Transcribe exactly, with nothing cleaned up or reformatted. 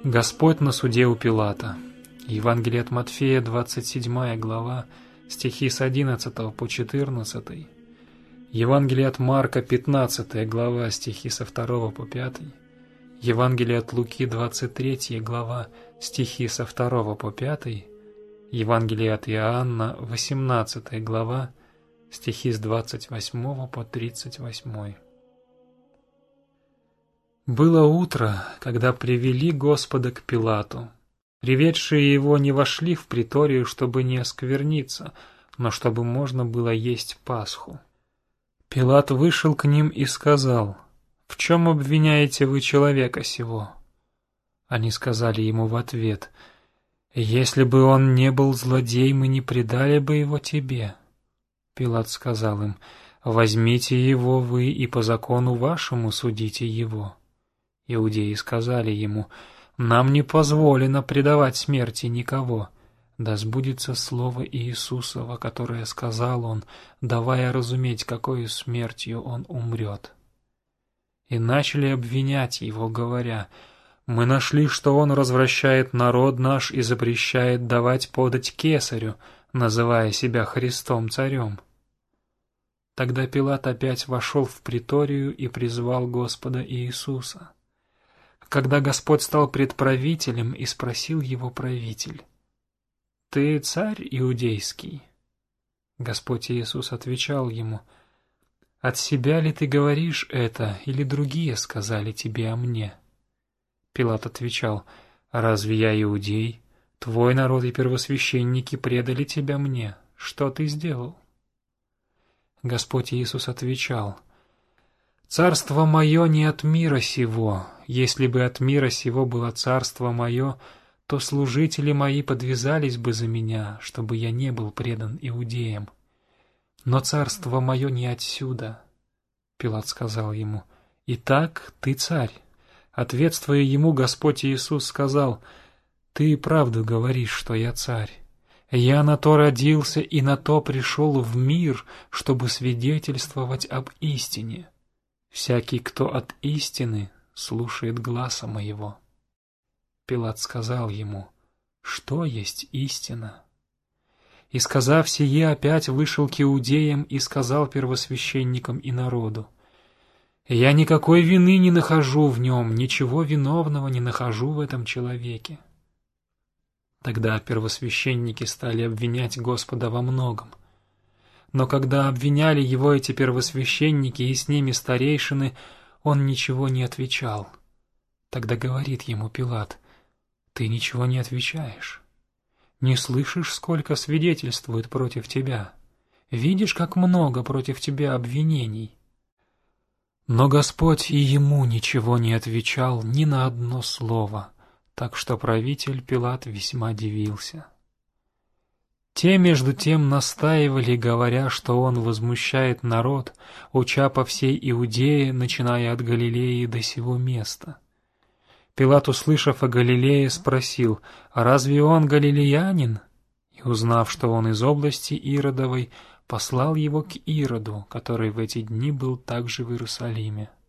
Господь на суде у Пилата. Евангелие от Матфея, двадцать седьмая глава, стихи с одиннадцатого по четырнадцатый. Евангелие от Марка, пятнадцатая глава, стихи со второго по пятый. Евангелие от Луки, двадцать третья глава, стихи со второго по пятый. Евангелие от Иоанна, восемнадцатая глава, стихи с двадцать восьмого по тридцать восьмой. Было утро, когда привели Господа к Пилату. Приведшие его не вошли в приторию, чтобы не оскверниться, но чтобы можно было есть Пасху. Пилат вышел к ним и сказал: «В чем обвиняете вы человека сего?» Они сказали ему в ответ: «Если бы он не был злодей, мы не предали бы его тебе». Пилат сказал им: «Возьмите его вы и по закону вашему судите его». Иудеи сказали ему: «Нам не позволено предавать смерти никого. Да сбудется слово Иисусово, которое сказал он, давая разуметь, какою смертью он умрет». И начали обвинять его, говоря: «Мы нашли, что он развращает народ наш и запрещает давать подать кесарю, называя себя Христом царем». Тогда Пилат опять вошел в приторию и призвал Господа Иисуса. Когда Господь стал пред правителем, и спросил его правитель: «Ты царь иудейский?» Господь Иисус отвечал ему: «От себя ли ты говоришь это, или другие сказали тебе о мне?» Пилат отвечал: «Разве я иудей? Твой народ и первосвященники предали тебя мне. Что ты сделал?» Господь Иисус отвечал: «Царство мое не от мира сего. Если бы от мира сего было царство мое, то служители мои подвязались бы за меня, чтобы я не был предан иудеям. Но царство мое не отсюда». Пилат сказал ему: «Итак, ты царь». Ответствуя ему, Господь Иисус сказал: «Ты и правду говоришь, что я царь. Я на то родился и на то пришел в мир, чтобы свидетельствовать об истине. Всякий, кто от истины, слушает гласа моего». Пилат сказал ему: «Что есть истина?» И, сказав сие, опять вышел к иудеям и сказал первосвященникам и народу: «Я никакой вины не нахожу в нем, ничего виновного не нахожу в этом человеке». Тогда первосвященники стали обвинять Господа во многом. Но когда обвиняли его эти первосвященники и с ними старейшины, он ничего не отвечал. Тогда говорит ему Пилат: «Ты ничего не отвечаешь? Не слышишь, сколько свидетельствуют против тебя? Видишь, как много против тебя обвинений?» Но Господь и ему ничего не отвечал ни на одно слово, так что правитель Пилат весьма дивился. Те, между тем, настаивали, говоря, что он возмущает народ, уча по всей Иудее, начиная от Галилеи до сего места. Пилат, услышав о Галилее, спросил: «Разве он галилеянин?» И, узнав, что он из области Иродовой, послал его к Ироду, который в эти дни был также в Иерусалиме.